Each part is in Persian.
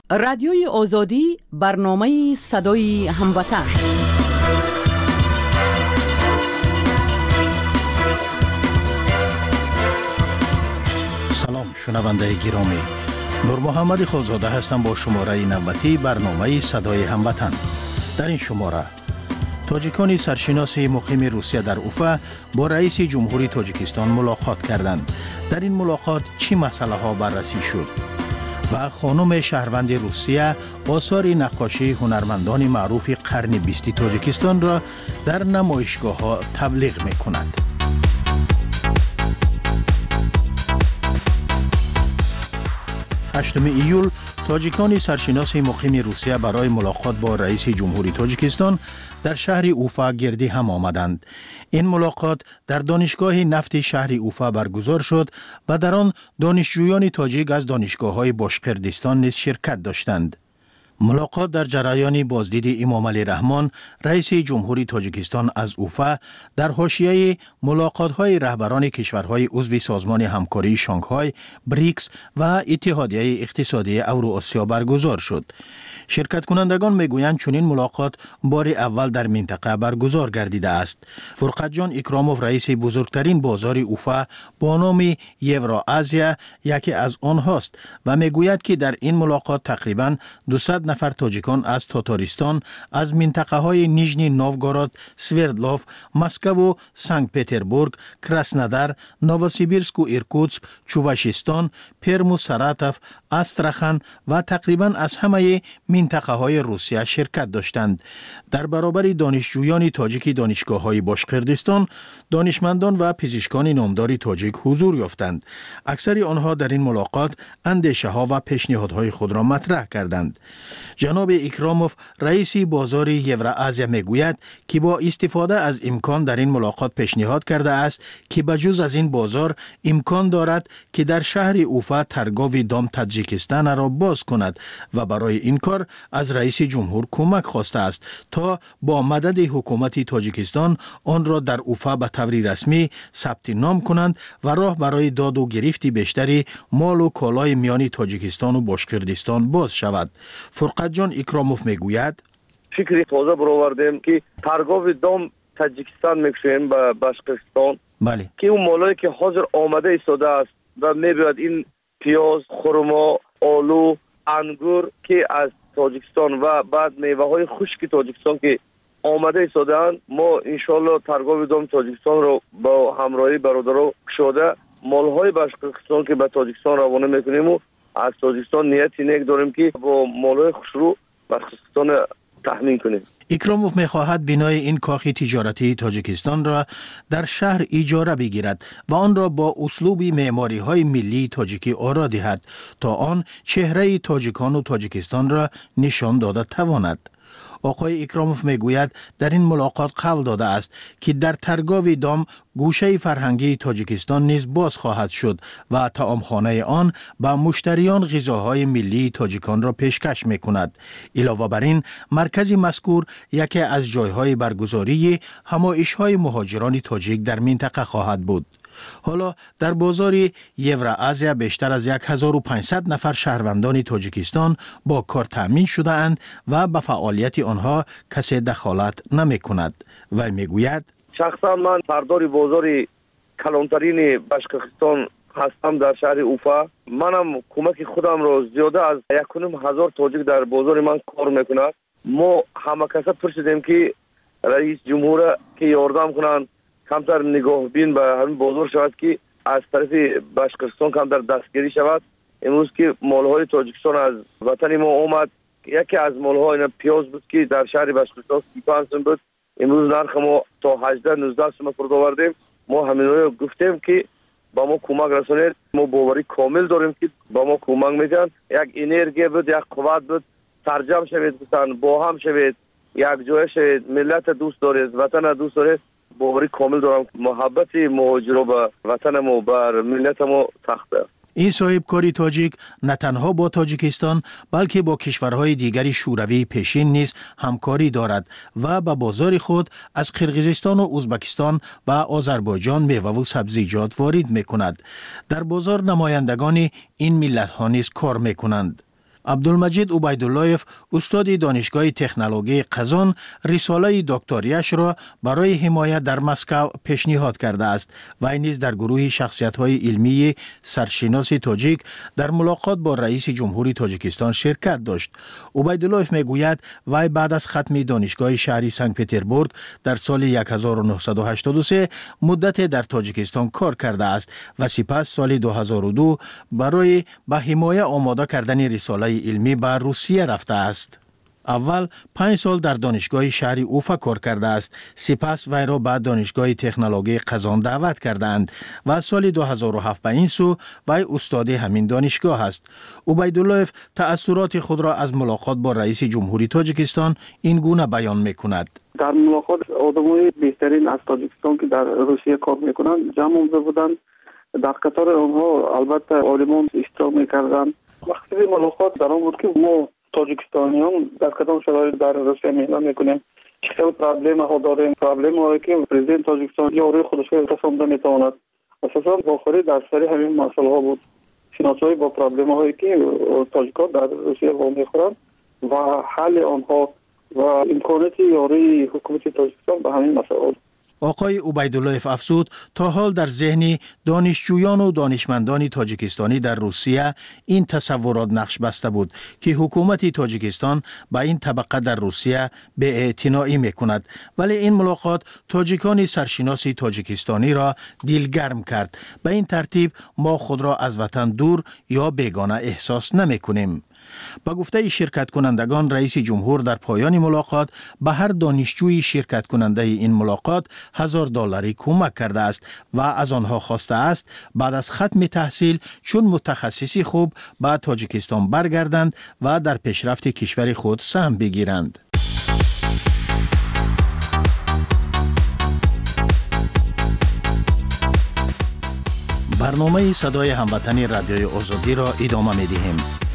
رادیوی آزادی برنامه صدای هموطن. سلام شنونده گرامی، نور محمد خالزاده هستم با شماره نوبتی برنامه صدای هموطن. در این شماره تاجیکان سرشناس مقیم روسیه در اوفا با رئیس جمهوری تاجیکستان ملاقات کردند. در این ملاقات چه مسئله ها بررسی شد؟ و خانم شهروند روسیه آثار نقاشی هنرمندان معروف قرن 20 تاجیکستان را در نمایشگاه ها تبلیغ می کند. 8 ایول تاجیکان سرشناس مقیم روسیه برای ملاقات با رئیس جمهوری تاجیکستان در شهر اوفا گردی هم آمدند. این ملاقات در دانشگاه نفت شهر اوفا برگزار شد و در آن دانشجویان تاجیک از دانشگاه‌های باشکردستان نیز شرکت داشتند. ملاقات در جریان بازدید امام علی رحمان رئیس جمهوری تاجیکستان از اوفا در حاشیه ملاقات‌های رهبران کشورهای عضو سازمان همکاری شانگهای، بریکس و اتحادیه اقتصادی اوراسیا برگزار شد. شرکت کنندگان میگویند چنین ملاقات بار اول در منطقه برگزار گردیده است. فرقت جان اکراموف رئیس بزرگترین بازار اوفا با نام یورآزیا یکی از آنهاست و میگوید که در این ملاقات تقریباً 200 نفر تاجیکان از تاتارستان از منطقه های نیژنی نوگورود، سوردلوف، مسکو و سنت پتربورگ، کراسنودار، نووسیبیرسک و ایرکوتسک، چووشستان، پرم و ساراتوف، استراخان و تقریباً از همه منطقه های روسیه شرکت داشتند. در برابر دانشجویان تاجیک دانشگاه های باشکردستان، دانشمندان و پزشکان نامدار تاجیک حضور یافتند. اکثر آنها در این ملاقات اندیشه ها و پیشنهادهای خود را مطرح کردند. جناب اکراموف رئیس بازار یورآزیا میگوید که با استفاده از امکان در این ملاقات پیشنهاد کرده است که بجز از این بازار امکان دارد که در شهر اوفا ترگاو دام تاجیکستان را باز کند و برای این کار از رئیس جمهور کمک خواسته است تا با مدد حکومت تاجیکستان آن را در اوفا به طور رسمی ثبت نام کنند و راه برای داد و گرفت بیشتری مال و کالای میان تاجیکستان و باشکردستان باز شود. فرقت جان اکراموف میگوید فکری تازه برآوردیم که ترگاو دام تاجیکستان میکشیم به باشکردستان. بله. که اون مالایی که حاضر آمده ایستاده است و میباید این پیاز، خرما، آلو، انگور که از تاجیکستان و بعد میوه های خشک تاجیکستان که آمده ایستادند، ما انشالله ترگاو دام تاجیکستان رو با همراهی برادران کشاده مال های باشکردستان که به تاجیکستان روانه میکنیم و از تاجیکستان نیتی نیک داریم که با مالهای خوشرو باشکردستان تامین کنیم. اکراموف می‌خواهد بنای این کاخ تجارتی تاجیکستان را در شهر اجاره بگیرد و آن را با اسلوب معماری‌های ملی تاجیکی آرا دهد تا آن چهره تاجیکان و تاجیکستان را نشان داده تواند. آقای اکراموف میگوید در این ملاقات قول داده است که در ترگاو دام گوشه فرهنگی تاجیکستان نیز باز خواهد شد و طعامخانه آن به مشتریان غذاهای ملی تاجیکان را پیشکش میکند. علاوه بر این مرکز مذکور یکی از جایهای برگزاری همایش‌های مهاجران تاجیک در منطقه خواهد بود. حالا در بازار یورآزیا بیشتر از 1500 نفر شهروندان تاجیکستان با کار تامین شده اند و به فعالیت آنها کسی دخالت نمی کند. و میگوید شخصا من سردار بازار کلانترین باشکردستان هستم در شهر اوفا. منم کمک خودم را زیاده از 1500 تاجیک در بازار من کار میکنند. ما همه کسا پرسیدیم که رئیس جمهور که یاردم کنند کمتر نگاه بین به همین بازار شود که از طرف باشکردستان کمتر دستگیری شود. امروز که مالهای تاجیکستان از وطن ما آمد، یکی از مالها این پیاز بود که در شهر باشکردستان 35 سوم بود، امروز نرخ ما تا 18-19 سوم فرود آوردیم. ما همین رو گفتیم که با ما کمک رسانید. ما باوری کامل داریم که با ما کمک میدن. یک انرژی بود، یک قوت بود، ترجمه شوید بسن با هم شوید، یک جای شوید، ملت دوست دارید، وطن دوست دارید. باوری کامل دارم محبت مهاجرا به وطن ما بر ملت ما سخته. این صاحب کاری تاجیک نه تنها با تاجیکستان بلکه با کشورهای دیگری شوروی پیشین نیز همکاری دارد و به بازار خود از قرقیزستان و ازبکستان و آذربایجان میوه و سبزیجات وارد می کند. در بازار نمایندگان این ملت ها نیز کار می کنند. عبدالمجید عبیداللهیف استاد دانشگاه تکنولوژی قزان رساله دکتریش را برای حمایت در مسکو پیشنهاد کرده است و این نیز در گروه شخصیت‌های علمی سرشناس تاجیک در ملاقات با رئیس جمهوری تاجیکستان شرکت داشت. عبیداللهیف میگوید وی بعد از ختم دانشگاه شهری سنت پترزبورگ در سال 1983 مدت در تاجیکستان کار کرده است و سپس سال 2002 برای به حمایت آماده کردن رساله علمی به روسیه رفته است. اول 5 سال در دانشگاه شهری اوفا کار کرده است. سپس وی را به دانشگاه تکنولوژی قزان دعوت کردند و سال 2007 به این سو وی استاد همین دانشگاه است. عبیداللهیف تأثیرات خود را از ملاقات با رئیس جمهوری تاجیکستان این گونه بیان می‌کند. در ملاقات آدمای بهترین از تاجیکستان که در روسیه کار می‌کنند جمع آمده بودند. در قطار آنها البته عالمان اشتراک می‌کردند. مقصد ملاقات در آن بود که ما تاجیکستانیان در کدام شرایط در روسیه مهمان میکنیم، چه پرابلم ها داریم، پرابلم هایی که پرزیدنت تاجیکستان یا روی خودش رسانده میتواند. اساسا باخری در سری همین مسئله ها بود، شناسایی با پرابلم هایی که تاجیکان در روسیه وام میخورند و حل آنها و امکانات یاری حکومت تاجیکستان به همین مسئله بود. آقای عبیداللهیف افزود تا حال در ذهن دانشجویان و دانشمندان تاجیکستانی در روسیه این تصورات نقش بسته بود که حکومت تاجیکستان با این طبقه در روسیه بی‌اعتنایی میکند، ولی این ملاقات تاجیکان سرشناس تاجیکستانی را دلگرم کرد. به این ترتیب ما خود را از وطن دور یا بیگانه احساس نمیکنیم. با گفته شرکت کنندگان رئیس جمهور در پایان ملاقات به هر دانشجوی شرکت کننده این ملاقات $1000 کمک کرده است و از آنها خواسته است بعد از ختم تحصیل چون متخصصی خوب به تاجیکستان برگردند و در پیشرفت کشور خود سهم بگیرند. برنامه صدای هموطنی رادیوی آزادی را ادامه می‌دهیم.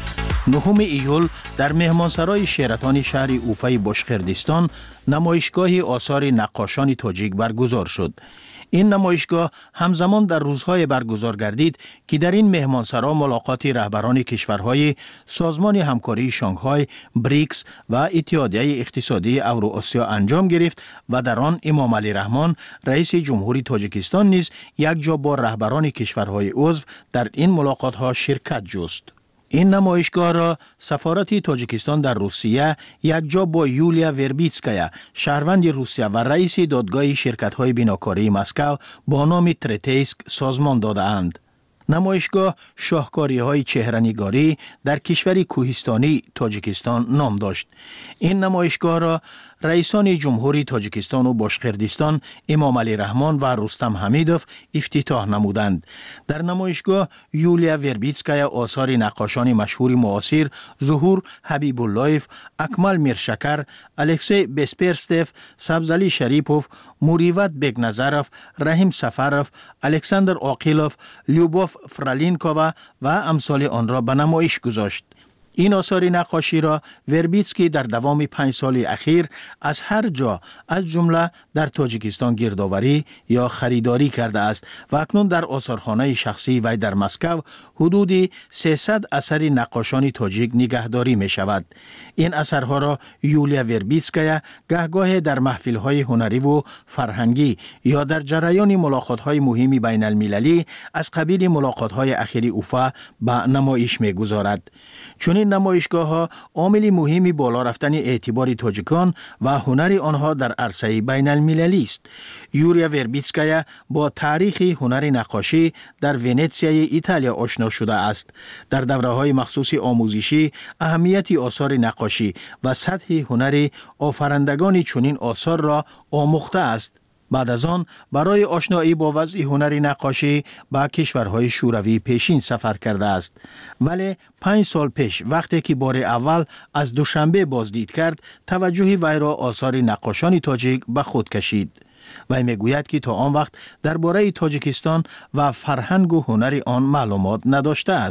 9 ایول در مهمانسرای شیراتان شهر اوفای باشقردستان نمایشگاه آثار نقاشان تاجیک برگزار شد. این نمایشگاه همزمان در روزهای برگزار گردید که در این مهمانسرا ملاقات رهبران کشورهای سازمان همکاری شانگهای، بریکس و اتحادیه اقتصادی اوراسیا انجام گرفت و در آن امام علی رحمان رئیس جمهوری تاجیکستان نیز یک جا با رهبران کشورهای عضو در این ملاقات ها شرکت جست. این نمایشگاه را سفارت تاجیکستان در روسیه یک جا با یولیا وربیتسکایا شهروند روسیه و رئیس دادگاه شرکت‌های بیناکاری مسکو با نام ترتیسک سازمان داده اند. نمایشگاه شاهکاری‌های چهره‌نگاری در کشور کوهستانی تاجیکستان نام داشت. این نمایشگاه را رئیسان جمهوری تاجیکستان و باشقردستان امام علی رحمان و رستم حمیدوف افتتاح نمودند. در نمایشگاه یولیا وربیتسکایا آثار نقاشان مشهور معاصر ظهور حبیب اللهیف، اکمل میرشکر، الکسی بسپرستف، سبزعلی شریپوف، موریوت بگنظرف، رحیم سفرف، الکساندر عاقیلوف، لیوبوف فرالینکووا و امثال آن را به نمایش گذاشت. این آثار نقاشی را وربیتسکی در دوام 5 سال اخیر از هر جا از جمله در تاجیکستان گردآوری یا خریداری کرده است و اکنون در آثارخانه شخصی وی در مسکو حدود 300 اثر نقاشان تاجیک نگهداری می شود. این اثرها را یولیا وربیتسکایا گهگاه در محفل‌های هنری و فرهنگی یا در جریان ملاقات‌های مهم بین المللی از قبیل ملاقات‌های اخیر اوفا به نمایش می‌گذارد. چون این نمایشگاه‌ها عامل مهمی بالا رفتن اعتبار تاجیکان و هنر آنها در عرصه بین المللی است. یولیا وربیتسکایا با تاریخ هنر نقاشی در ونیزیای ایتالیا آشنا شده است. در دوره‌های مخصوص آموزشی اهمیت آثار نقاشی و سطح هنر آفرندگان چنین آثار را آموخته است. بعد از آن برای آشنایی با وضع هنر نقاشی به کشورهای شوروی پیشین سفر کرده است. ولی 5 سال پیش وقتی که بار اول از دوشنبه بازدید کرد، توجه وی را آثار نقاشان تاجیک به خود کشید. وی میگوید که تا آن وقت درباره تاجیکستان و فرهنگ و هنر آن معلومات نداشته است.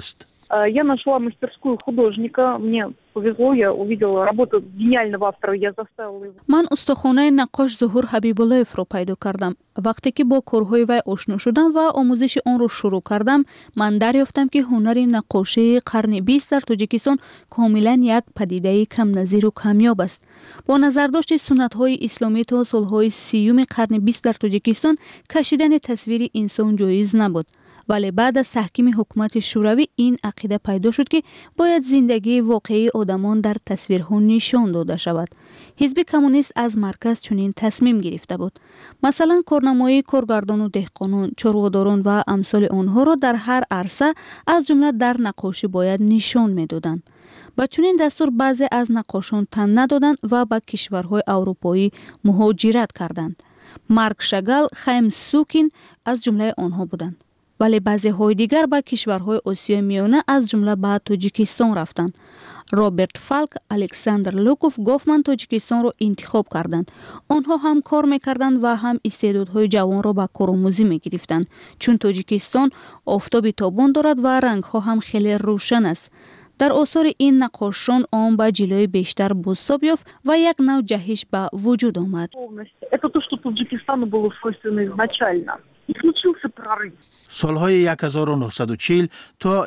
Я нашла мастерскую художника. Мне повезло, я увидела работу гениального автора, я заставила его. من استخوانه نقاش ظهور حبیب‌اللهف رو پیدا کردم. وقتی که با کارهای وی آشنا شدم و آموزش آن رو شروع کردم، من دریافتم که هنر نقاشی قرن 20 در تاجیکستان کاملا یک پدیده کم نظیر و کمیاب است. با نظرداشت سنت‌های اسلامی تا سال‌های 30 قرن 20 در تاجیکستان کشیدن تصویر انسان جایز نبود. ولی بعد از تحکیم حکومت شوروی این عقیده پیدا شد که باید زندگی واقعی آدمان در تصویرها نشان داده شود. حزب کمونیست از مرکز چنین تصمیم گرفته بود. مثلا کارنمایی کارگردان و دهقانان، چارواداران و امثال آنها را در هر عرصه از جمله در نقاشی باید نشان می‌دادند. با چنین دستور بعضی از نقاشان تن ندادند و به کشورهای اروپایی مهاجرت کردند. مارک شاگال، خایم سوکین از جمله آنها بودند. ولی بعضی های دیگر به کشورهای آسیای میانه از جمله به تاجیکستان رفتند. رابرت فالک، الکساندر لوکوف، گوفمن تاجیکستان را انتخاب کردند. آنها هم کار میکردند و هم استعدادهای جوان را به کارآموزی میگرفتند. چون تاجیکستان آفتاب تابان دارد و رنگها هم خیلی روشن است. در آثار این نقاشان آن به جلوه بیشتر بازتاب یافت و یک نوع جهش به وجود آمد. Это то, что Таджикистану было свойственно изначально. И случился прорыв. سالهای 1940 تا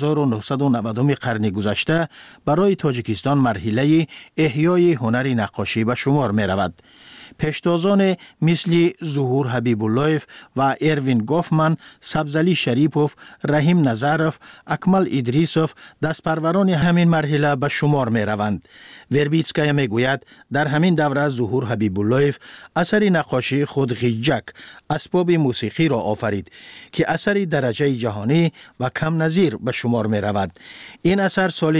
1990 قرن گذشته برای تاجیکستان مرحله احیای هنر نقاشی به شمار می رود. پیشتازان مثل ظهور حبیب‌اللهف و اروین گوفمن، سبزعلی شریپوف، رحیم نظرف، اکمل ادریسوف دستپروران همین مرحله به شمار می روند. وربیتسکایا می گوید در همین دوره ظهور حبیب‌اللهف اثر نقاشی خود غیجک، اسباب موسیقی را آفرید که اثری درجه جهانی و کم نظیر به شمار می رود. این اثر سال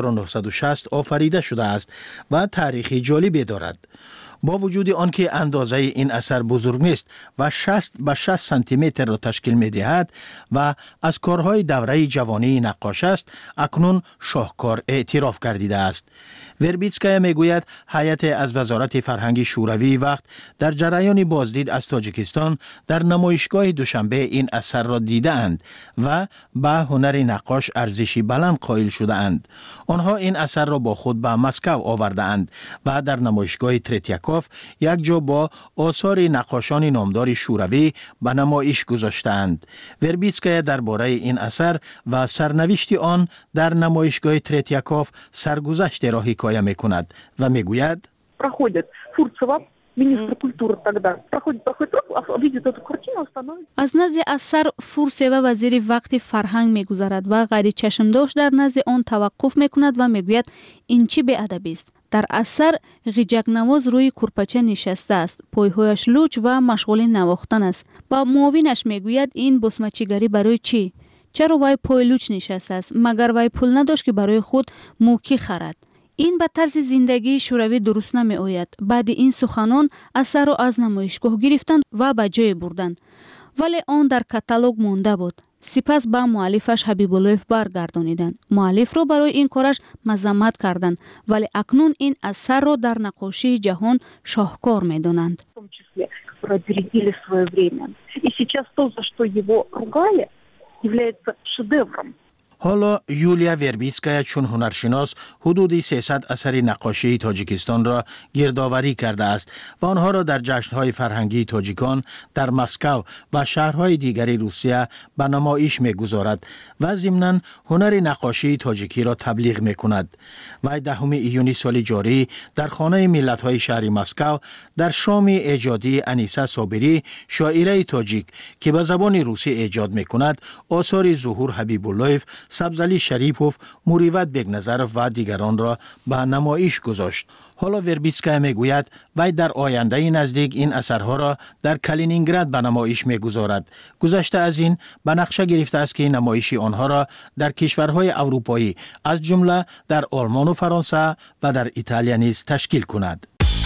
1960 آفریده شده است و تاریخی جالبی دارد. با وجود آنکه اندازه این اثر بزرگ نیست و 60 به 60 سانتی متر را تشکیل می دهد و از کارهای دوره جوانی نقاش است، اکنون شاهکار اعتراف گردیده است. وربیتسکایا می گوید هیئت از وزارت فرهنگ شوروی وقت در جریان بازدید از تاجیکستان در نمایشگاه دوشنبه این اثر را دیده اند و به هنر نقاش ارزشی بلند قائل شده اند. آنها این اثر را با خود به مسکو آورده اند و در نمایشگاه ترتیاکوف یک جا با آثار نقاشان نامدار شوروی به نمایش گذاشتند. وربیتسکایا درباره این اثر و سرنوشت آن در نمایشگاه ترتیاکوف سرگذشت را حکایه می‌کند و می‌گوید Проходит Фурцева, министр культуры тогда, проходит видит эту картину, становится. از نزد اثر فورسیوا وزیر وقت فرهنگ می‌گذرد و غیر چشمداشت در نزد آن توقف می‌کند و می‌گوید این چه بی‌ادبی است. در اثر غیجک نواز روی کرپچه نشسته است. پایهایش لوچ و مشغول نواختن است. با معاونش میگوید این بسمچیگری برای چی؟ چرا وی پای لوچ نشسته است؟ مگر وی پول نداشت که برای خود موکی خرد؟ این به طرز زندگی شوروی درست نمی آید. بعد این سخنان اثر را از نمایشگاه گرفتند و به جای بردند. ولی آن در کاتالوگ مانده بود. سپس با مؤلفش حبیب‌اللهف برگردانیدند. مؤلف را برای این کارش مذمت کردند، ولی اکنون این اثر را در نقاشی جهان شاهکار می‌دانند. В том числе, которые опередили свое время. И сейчас то, за что его ругали, является шедевром. حالا یولیا وربیتسکایا چون هنرشناس حدود 300 اثر نقاشی تاجیکستان را گردآوری کرده است و آنها را در جشن‌های فرهنگی تاجیکان در مسکو و شهرهای دیگری روسیه به نمایش می‌گذارد و ضمناً هنر نقاشی تاجیکی را تبلیغ می‌کند. و 10 ایونی سال جاری در خانه ملت‌های شهر مسکو در شام ایجادی انیسه صابری، شاعره تاجیک که به زبان روسی ایجاد می‌کند، آثار ظهور حبیب‌اللهف، سبزعلی شریپوف، مروت بگنظرف و دیگران را به نمایش گذاشت. حالا وربیتسکایا میگوید وی در آینده نزدیک این اثرها را در کالینینگراد به نمایش میگذارد. گذشته از این به نقشه گرفته است که نمایش آنها را در کشورهای اروپایی از جمله در آلمان و فرانسه و در ایتالیا نیز تشکیل کند.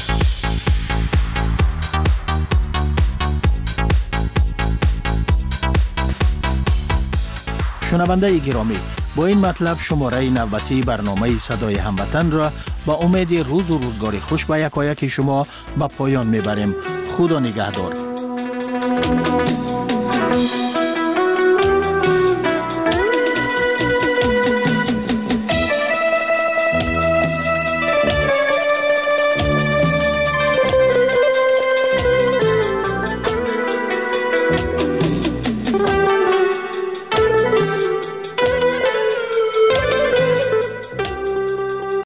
شنونده گرامی، با این مطلب شماره نوبتی برنامه صدای هموطن را با امید روز و روزگار خوش به یکایک شما به پایان میبریم. خدا نگهدار.